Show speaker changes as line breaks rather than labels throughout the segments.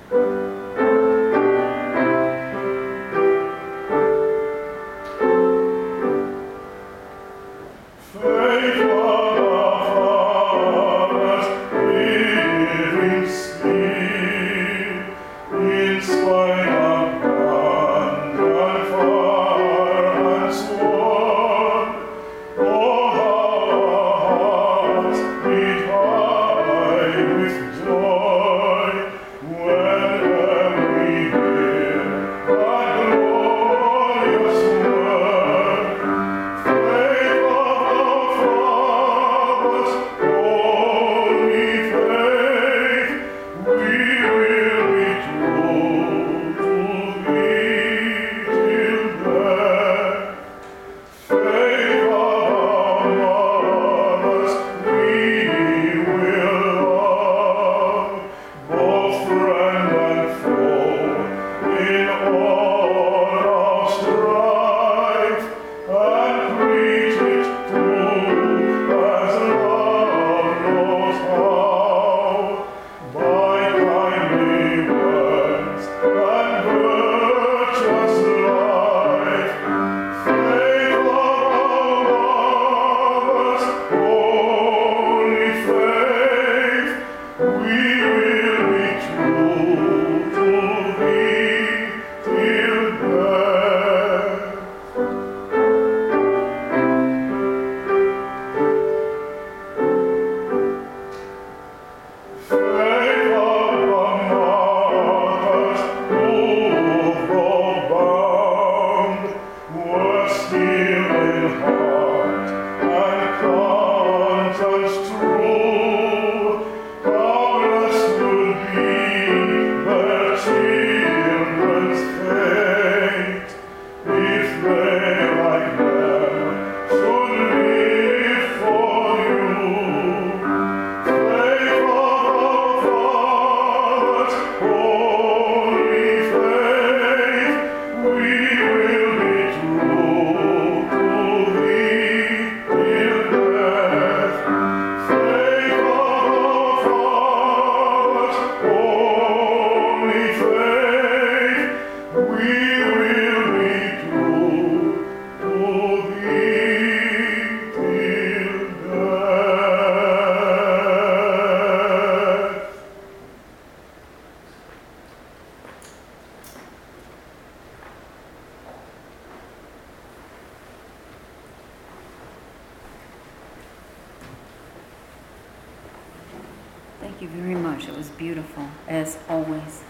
Thank you very much. It was beautiful, as always.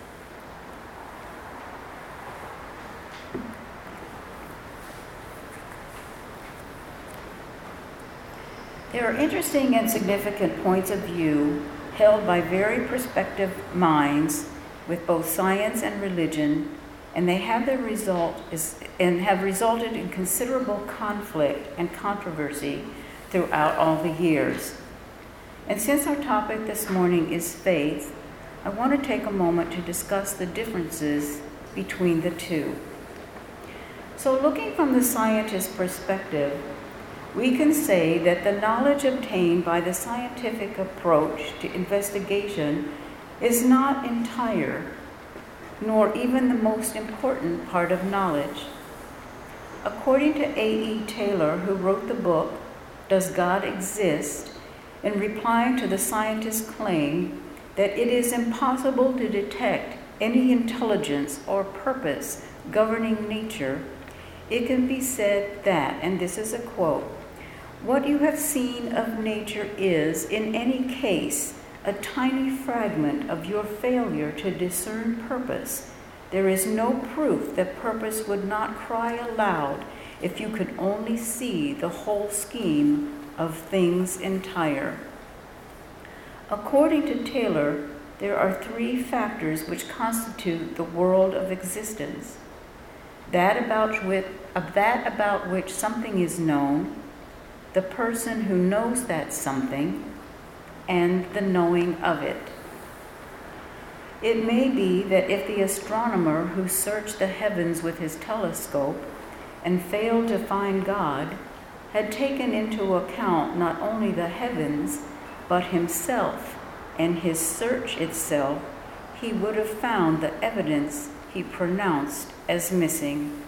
There are interesting and significant points of view held by very prospective minds with both science and religion, and they have have resulted in considerable conflict and controversy throughout all the years. And since our topic this morning is faith, I want to take a moment to discuss the differences between the two. So looking from the scientist's perspective, we can say that the knowledge obtained by the scientific approach to investigation is not entire, nor even the most important part of knowledge. According to A.E. Taylor, who wrote the book, Does God Exist?, in replying to the scientist's claim that it is impossible to detect any intelligence or purpose governing nature, it can be said that, and this is a quote, "What you have seen of nature is, in any case, a tiny fragment of your failure to discern purpose. There is no proof that purpose would not cry aloud if you could only see the whole scheme of things entire." According to Taylor, there are three factors which constitute the world of existence: that about which something is known, the person who knows that something, and the knowing of it. It may be that if the astronomer who searched the heavens with his telescope and failed to find God had taken into account not only the heavens, but himself and his search itself, he would have found the evidence he pronounced as missing.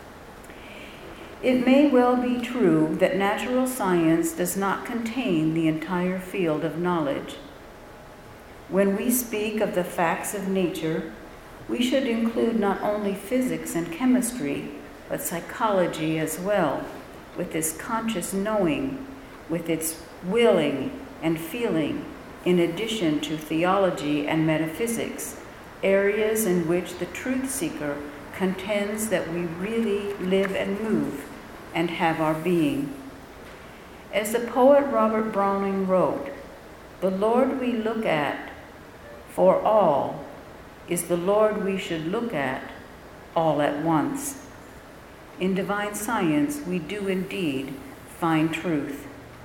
It may well be true that natural science does not contain the entire field of knowledge. When we speak of the facts of nature, we should include not only physics and chemistry, but psychology as well, with its conscious knowing, with its willing and feeling, in addition to theology and metaphysics, areas in which the truth seeker contends that we really live and move and have our being. As the poet Robert Browning wrote, "The Lord we look at for all is the Lord we should look at all at once." In divine science, we do indeed find truth.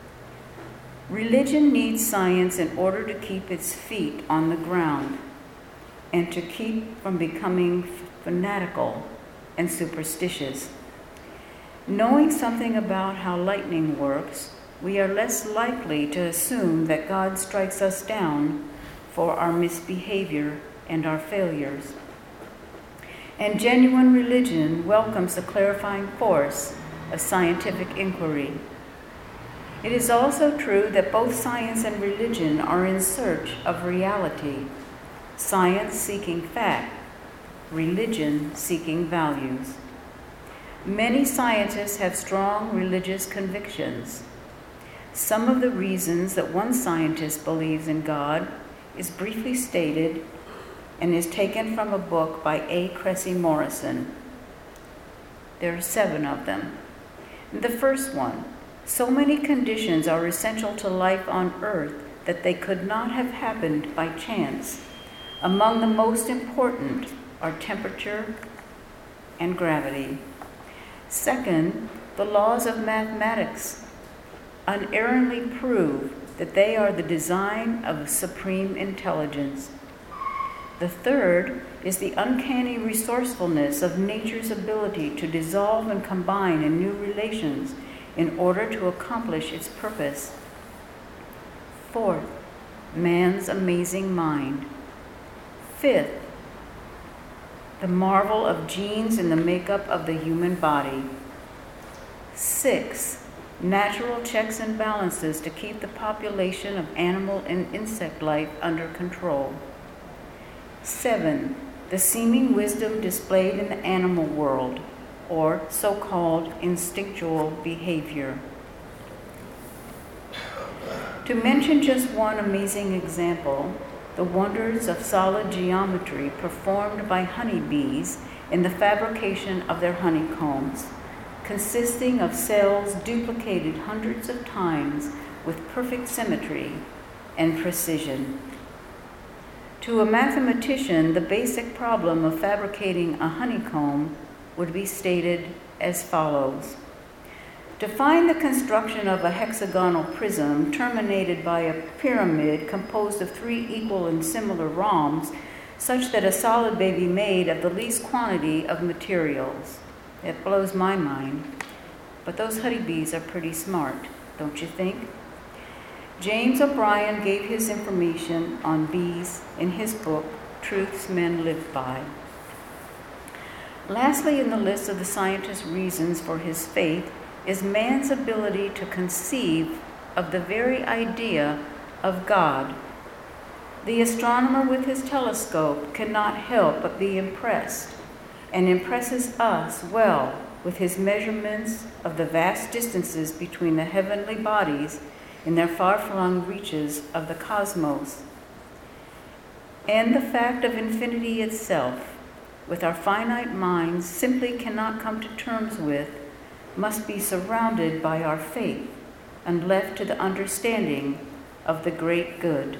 Religion needs science in order to keep its feet on the ground and to keep from becoming fanatical and superstitious. Knowing something about how lightning works, we are less likely to assume that God strikes us down for our misbehavior and our failures. And genuine religion welcomes the clarifying force of scientific inquiry. It is also true that both science and religion are in search of reality, science seeking fact, religion seeking values. Many scientists have strong religious convictions. Some of the reasons that one scientist believes in God is briefly stated and is taken from a book by A. Cressy Morrison. There are 7 of them. The first one, so many conditions are essential to life on earth that they could not have happened by chance. Among the most important are temperature and gravity. Second, the laws of mathematics unerringly prove that they are the design of supreme intelligence. The third is the uncanny resourcefulness of nature's ability to dissolve and combine in new relations in order to accomplish its purpose. Fourth, man's amazing mind. Fifth, the marvel of genes in the makeup of the human body. 6, natural checks and balances to keep the population of animal and insect life under control. 7, the seeming wisdom displayed in the animal world, or so-called instinctual behavior. To mention just one amazing example, the wonders of solid geometry performed by honeybees in the fabrication of their honeycombs, consisting of cells duplicated hundreds of times with perfect symmetry and precision. To a mathematician, the basic problem of fabricating a honeycomb would be stated as follows. To find the construction of a hexagonal prism terminated by a pyramid composed of 3 equal and similar rhombs, such that a solid may be made of the least quantity of materials. It blows my mind. But those honeybees are pretty smart, don't you think? James O'Brien gave his information on bees in his book, Truths Men Live By. Lastly, in the list of the scientist's reasons for his faith is man's ability to conceive of the very idea of God. The astronomer with his telescope cannot help but be impressed, and impresses us well with his measurements of the vast distances between the heavenly bodies in their far-flung reaches of the cosmos. And the fact of infinity itself, with our finite minds simply cannot come to terms with, must be surrounded by our faith and left to the understanding of the great good.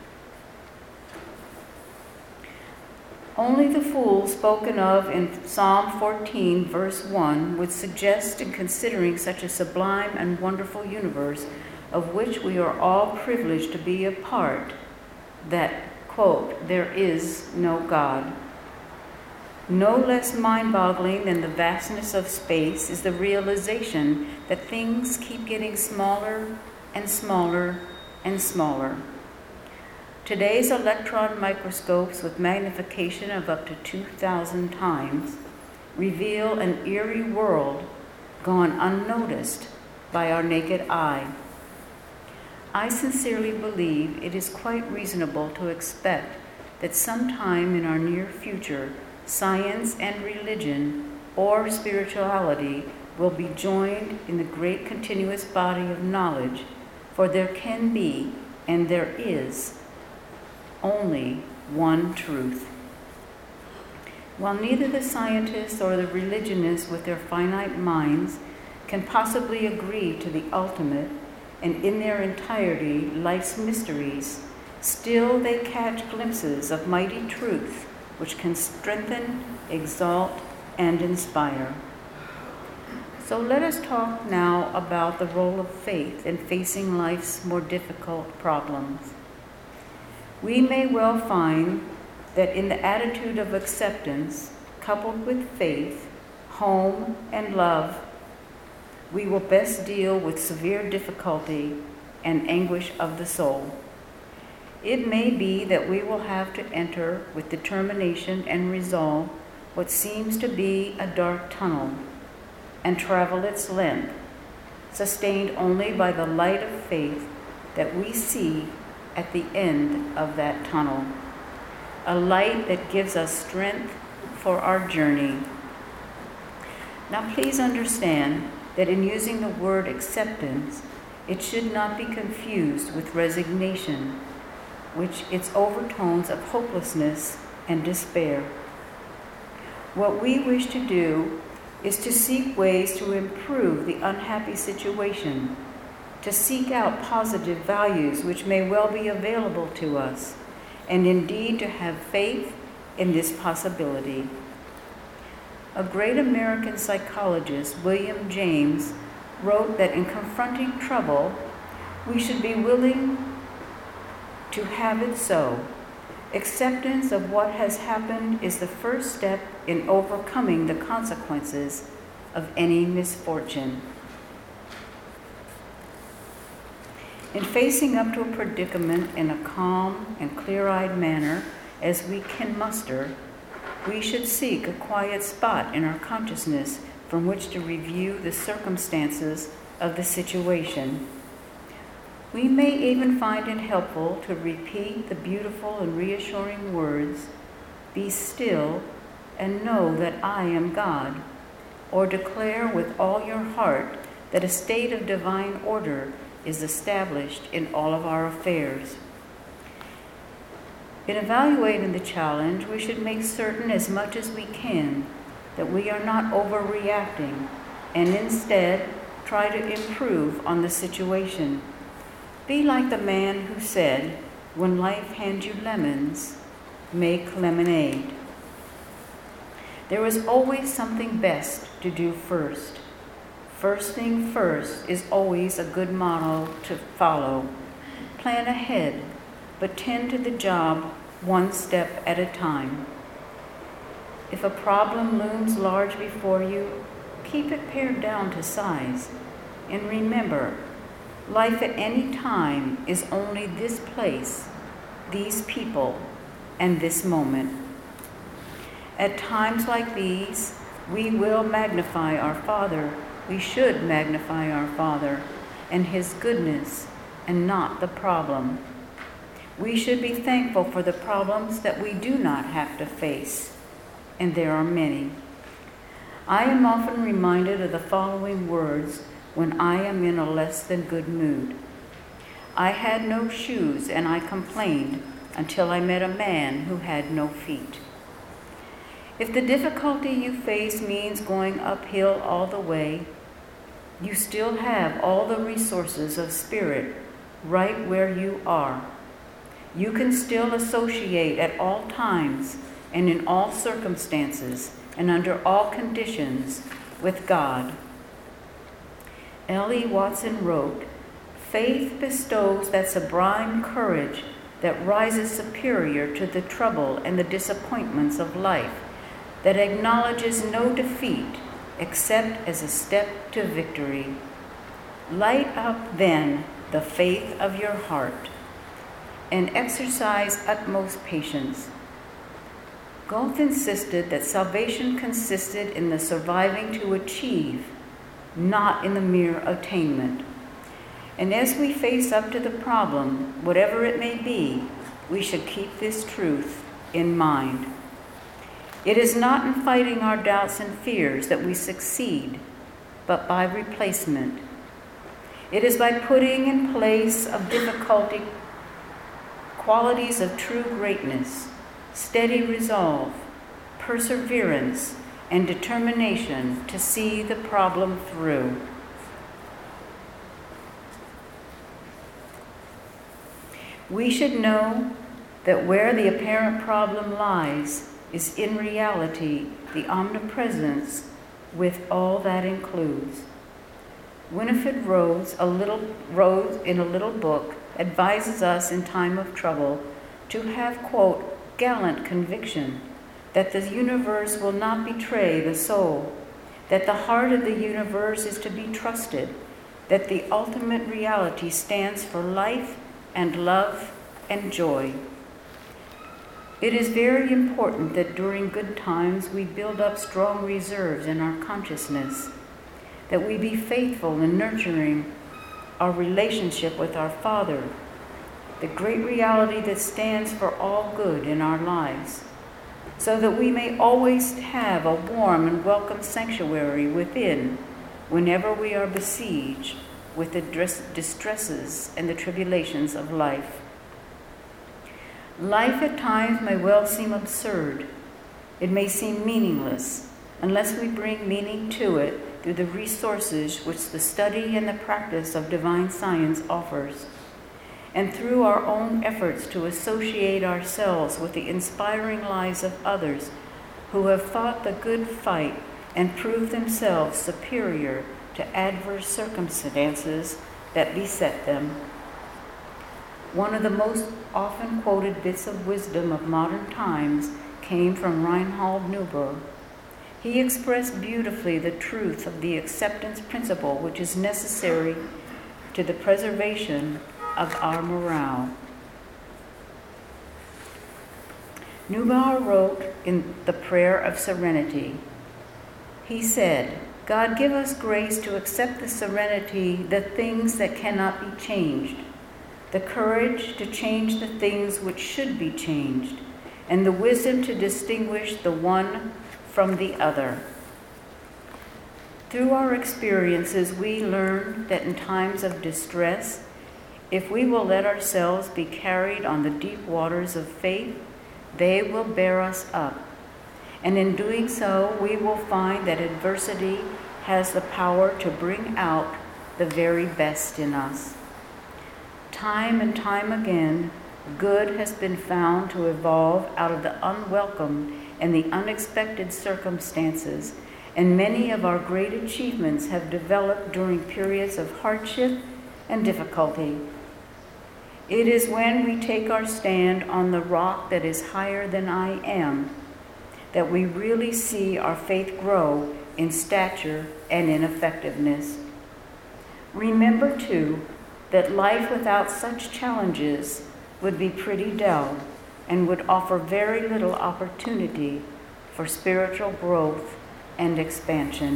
Only the fool spoken of in Psalm 14, verse 1, would suggest in considering such a sublime and wonderful universe of which we are all privileged to be a part, that, quote, there is no God. No less mind-boggling than the vastness of space is the realization that things keep getting smaller and smaller and smaller. Today's electron microscopes with magnification of up to 2,000 times reveal an eerie world gone unnoticed by our naked eye. I sincerely believe it is quite reasonable to expect that sometime in our near future, science and religion or spirituality will be joined in the great continuous body of knowledge, for there can be, and there is, only one truth. While neither the scientists or the religionists with their finite minds can possibly agree to the ultimate and in their entirety life's mysteries, still they catch glimpses of mighty truth which can strengthen, exalt, and inspire. So let us talk now about the role of faith in facing life's more difficult problems. We may well find that in the attitude of acceptance, coupled with faith, home, and love, we will best deal with severe difficulty and anguish of the soul. It may be that we will have to enter with determination and resolve what seems to be a dark tunnel and travel its length, sustained only by the light of faith that we see at the end of that tunnel, a light that gives us strength for our journey. Now please understand that in using the word acceptance, it should not be confused with resignation, which its overtones of hopelessness and despair. What we wish to do is to seek ways to improve the unhappy situation, to seek out positive values which may well be available to us, and indeed to have faith in this possibility. A great American psychologist, William James, wrote that in confronting trouble, we should be willing to have it so. Acceptance of what has happened is the first step in overcoming the consequences of any misfortune. In facing up to a predicament in a calm and clear-eyed manner as we can muster, we should seek a quiet spot in our consciousness from which to review the circumstances of the situation. We may even find it helpful to repeat the beautiful and reassuring words, "Be still and know that I am God," or declare with all your heart that a state of divine order is established in all of our affairs. In evaluating the challenge, we should make certain as much as we can that we are not overreacting and instead try to improve on the situation. Be like the man who said, "When life hands you lemons, make lemonade." There is always something best to do first. First thing first is always a good motto to follow. Plan ahead, but tend to the job one step at a time. If a problem looms large before you, keep it pared down to size. And remember, life at any time is only this place, these people, and this moment. At times like these, we will magnify our Father. We should magnify our Father and His goodness and not the problem. We should be thankful for the problems that we do not have to face, and there are many. I am often reminded of the following words when I am in a less than good mood. I had no shoes and I complained until I met a man who had no feet. If the difficulty you face means going uphill all the way, you still have all the resources of spirit right where you are. You can still associate at all times and in all circumstances and under all conditions with God. L.E. Watson wrote, "Faith bestows that sublime courage that rises superior to the trouble and the disappointments of life, that acknowledges no defeat except as a step to victory. Light up then the faith of your heart. and exercise utmost patience. Goethe insisted that salvation consisted in the surviving to achieve, not in the mere attainment. And as we face up to the problem, whatever it may be, we should keep this truth in mind. It is not in fighting our doubts and fears that we succeed, but by replacement. It is by putting in place of difficulty qualities of true greatness, steady resolve, perseverance, and determination to see the problem through. We should know that where the apparent problem lies is in reality the omnipresence with all that includes. Winifred Rhodes, in a little book, advises us in time of trouble to have, quote, gallant conviction that the universe will not betray the soul, that the heart of the universe is to be trusted, that the ultimate reality stands for life and love and joy. It is very important that during good times we build up strong reserves in our consciousness, that we be faithful in nurturing our relationship with our Father, the great reality that stands for all good in our lives, so that we may always have a warm and welcome sanctuary within whenever we are besieged with the distresses and the tribulations of life. Life at times may well seem absurd. It may seem meaningless unless we bring meaning to it through the resources which the study and the practice of divine science offers, and through our own efforts to associate ourselves with the inspiring lives of others who have fought the good fight and proved themselves superior to adverse circumstances that beset them. One of the most often quoted bits of wisdom of modern times came from Reinhold Niebuhr. He expressed beautifully the truth of the acceptance principle which is necessary to the preservation of our morale. Niebuhr wrote in The Prayer of Serenity, he said, God, give us grace to accept the serenity, the things that cannot be changed, the courage to change the things which should be changed, and the wisdom to distinguish the one from the other. Through our experiences, we learn that in times of distress, if we will let ourselves be carried on the deep waters of faith, they will bear us up. And in doing so, we will find that adversity has the power to bring out the very best in us. Time and time again, good has been found to evolve out of the unwelcome and the unexpected circumstances, and many of our great achievements have developed during periods of hardship and difficulty. It is when we take our stand on the rock that is higher than I am that we really see our faith grow in stature and in effectiveness. Remember, too, that life without such challenges would be pretty dull and would offer very little opportunity for spiritual growth and expansion.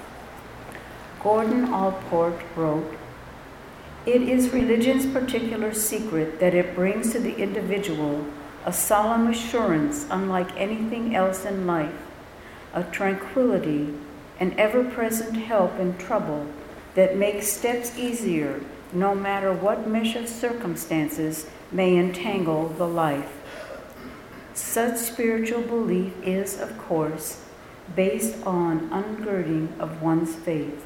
Gordon Allport wrote, "It is religion's particular secret that it brings to the individual a solemn assurance unlike anything else in life, a tranquility, an ever-present help in trouble that makes steps easier no matter what mesh of circumstances may entangle the life. Such spiritual belief is, of course, based on ungirding of one's faith.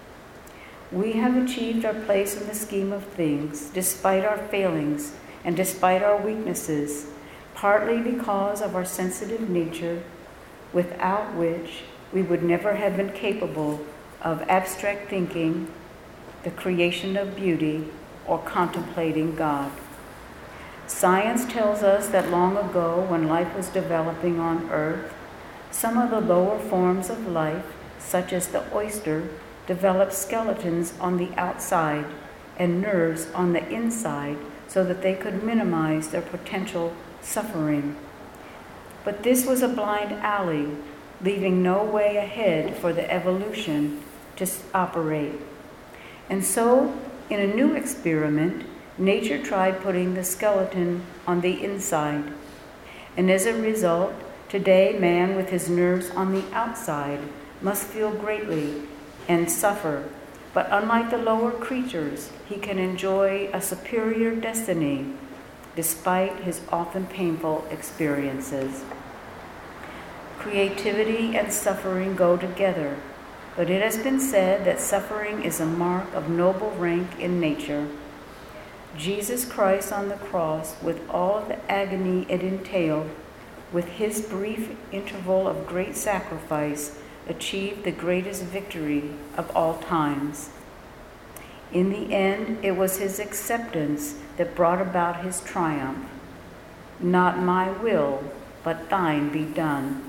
We have achieved our place in the scheme of things, despite our failings and despite our weaknesses, partly because of our sensitive nature, without which we would never have been capable of abstract thinking, the creation of beauty, or contemplating God. Science tells us that long ago, when life was developing on Earth, some of the lower forms of life, such as the oyster, developed skeletons on the outside and nerves on the inside so that they could minimize their potential suffering. But this was a blind alley, leaving no way ahead for the evolution to operate. And so, in a new experiment, nature tried putting the skeleton on the inside. And as a result, today man with his nerves on the outside must feel greatly and suffer. But unlike the lower creatures, he can enjoy a superior destiny despite his often painful experiences. Creativity and suffering go together, but it has been said that suffering is a mark of noble rank in nature. Jesus Christ on the cross, with all the agony it entailed, with his brief interval of great sacrifice, achieved the greatest victory of all times. In the end, it was his acceptance that brought about his triumph. Not my will, but thine be done.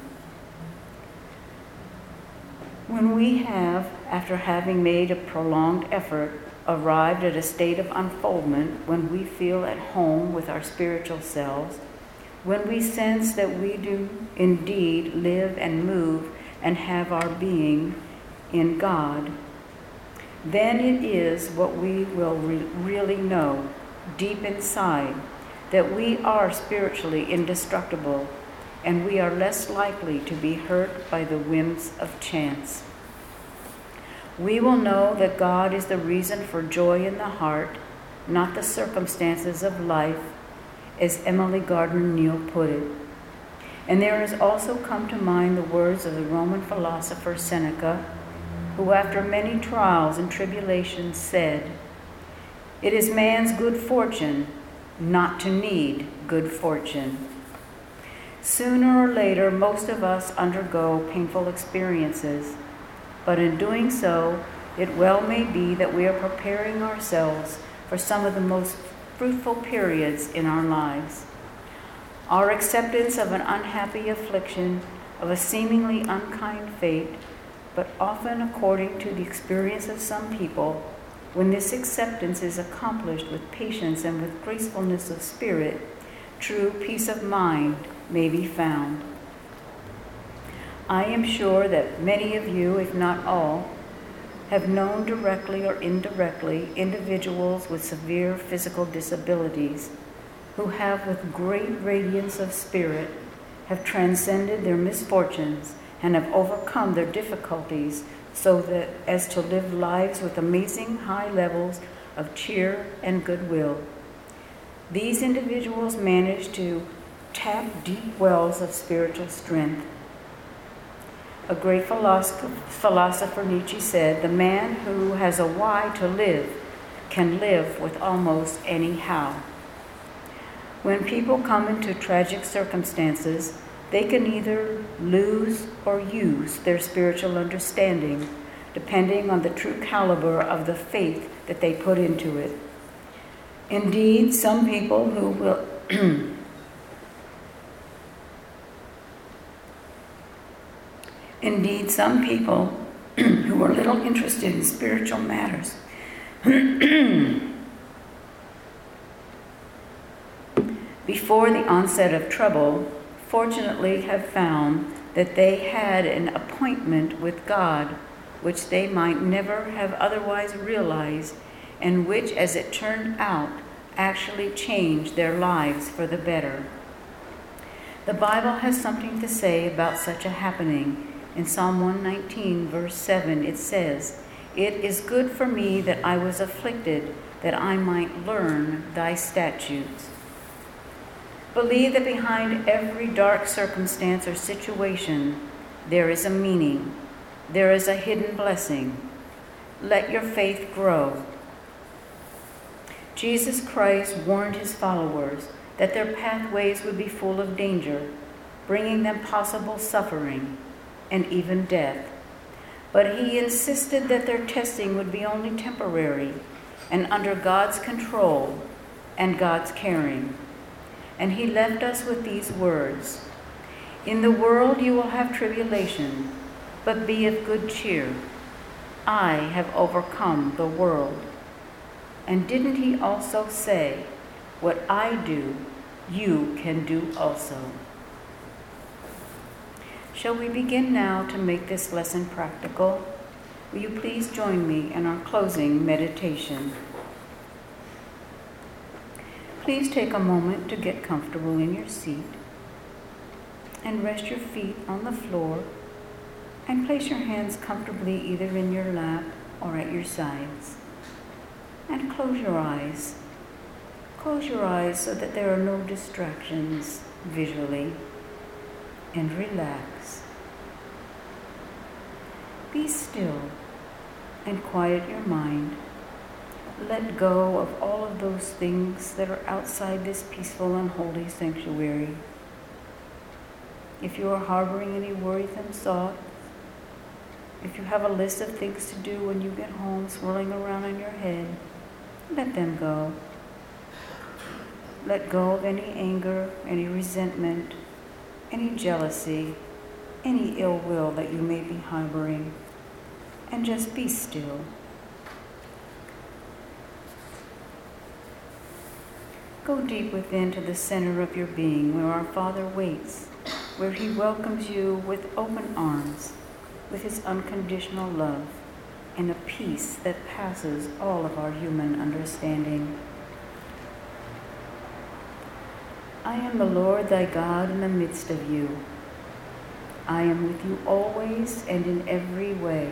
When we have, after having made a prolonged effort, arrived at a state of unfoldment, when we feel at home with our spiritual selves, when we sense that we do indeed live and move and have our being in God, then it is what we will really know deep inside, that we are spiritually indestructible, and we are less likely to be hurt by the whims of chance. We will know that God is the reason for joy in the heart, not the circumstances of life, as Emily Gardner Neal put it. And there has also come to mind the words of the Roman philosopher Seneca, who after many trials and tribulations said, "It is man's good fortune not to need good fortune." Sooner or later, most of us undergo painful experiences, but in doing so, it well may be that we are preparing ourselves for some of the most fruitful periods in our lives. Our acceptance of an unhappy affliction, of a seemingly unkind fate, but often according to the experience of some people, when this acceptance is accomplished with patience and with gracefulness of spirit, true peace of mind may be found. I am sure that many of you, if not all, have known directly or indirectly individuals with severe physical disabilities who have, with great radiance of spirit, have transcended their misfortunes and have overcome their difficulties so that as to live lives with amazing high levels of cheer and goodwill. These individuals manage to tap deep wells of spiritual strength. A great philosopher Nietzsche said, "The man who has a why to live can live with almost any how." When people come into tragic circumstances, they can either lose or use their spiritual understanding, depending on the true caliber of the faith that they put into it. Indeed, some people who will Indeed, some people who are little interested in spiritual matters before the onset of trouble, fortunately have found that they had an appointment with God, which they might never have otherwise realized, and which, as it turned out, actually changed their lives for the better. The Bible has something to say about such a happening. In Psalm 119, verse 7, it says, "It is good for me that I was afflicted, that I might learn thy statutes." Believe that behind every dark circumstance or situation, there is a meaning. There is a hidden blessing. Let your faith grow. Jesus Christ warned his followers that their pathways would be full of danger, bringing them possible suffering and even death. But he insisted that their testing would be only temporary and under God's control and God's caring. And he left us with these words, "In the world you will have tribulation, but be of good cheer. I have overcome the world." And didn't he also say, What I do, you can do also. Shall we begin now to make this lesson practical? Will you please join me in our closing meditation? Please take a moment to get comfortable in your seat and rest your feet on the floor and place your hands comfortably either in your lap or at your sides. And close your eyes. Close your eyes so that there are no distractions visually, and relax. Be still and quiet your mind. Let go of all of those things that are outside this peaceful and holy sanctuary. If you are harboring any worrisome thoughts, if you have a list of things to do when you get home swirling around in your head, let them go. Let go of any anger, any resentment, any jealousy, any ill will that you may be harboring, and just be still. Go deep within to the center of your being where our Father waits, where He welcomes you with open arms, with His unconditional love, and a peace that passes all of our human understanding. I am the Lord thy God in the midst of you. I am with you always and in every way.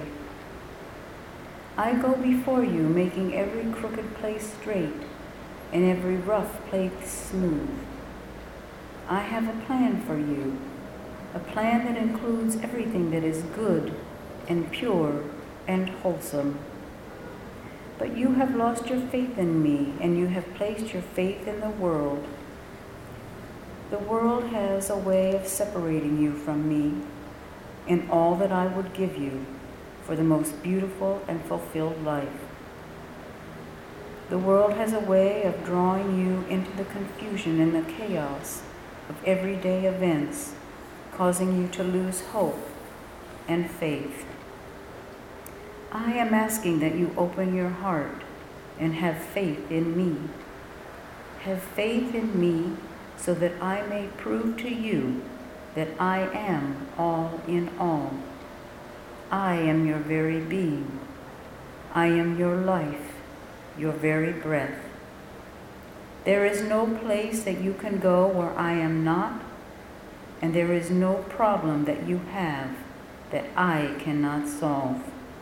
I go before you, making every crooked place straight and every rough place smooth. I have a plan for you, a plan that includes everything that is good and pure and wholesome. But you have lost your faith in me, and you have placed your faith in the world. The world has a way of separating you from me and all that I would give you for the most beautiful and fulfilled life. The world has a way of drawing you into the confusion and the chaos of everyday events, causing you to lose hope and faith. I am asking that you open your heart and have faith in me. Have faith in me so that I may prove to you that I am all in all. I am your very being. I am your life, your very breath. There is no place that you can go where I am not, and there is no problem that you have that I cannot solve.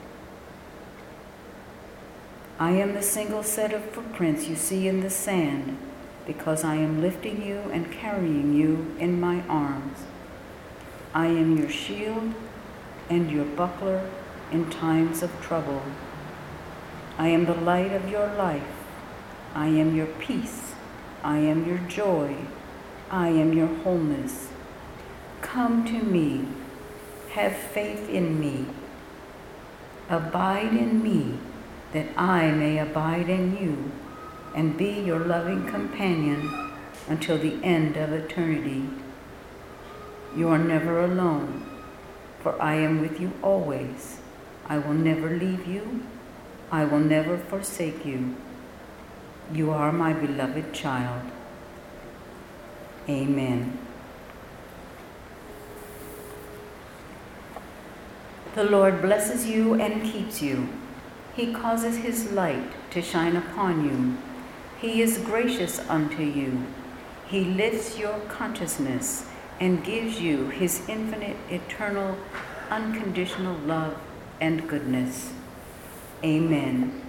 I am the single set of footprints you see in the sand, because I am lifting you and carrying you in my arms. I am your shield and your buckler in times of trouble. I am the light of your life. I am your peace. I am your joy. I am your wholeness. Come to me. Have faith in me. Abide in me, that I may abide in you and be your loving companion until the end of eternity. You are never alone, for I am with you always. I will never leave you. I will never forsake you. You are my beloved child. Amen. The Lord blesses you and keeps you. He causes his light to shine upon you. He is gracious unto you. He lifts your consciousness and gives you his infinite, eternal, unconditional love and goodness. Amen.